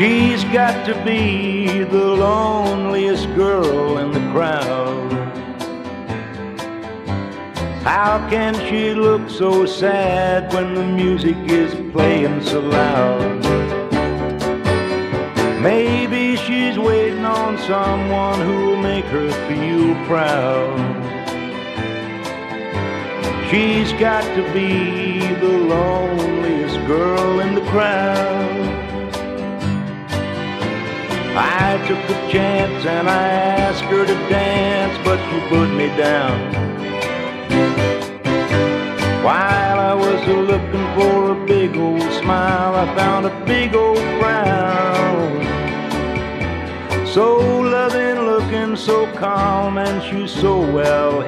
She's got to be the loneliest girl in the crowd. How can she look so sad when the music is playing so loud? Maybe she's waiting on someone who'll make her feel proud. She's got to be the loneliest girl in the crowd. I took a chance and I asked her to dance, but she put me down. While I was looking for a big old smile, I found a big old frown. So loving looking, so calm, and she's so well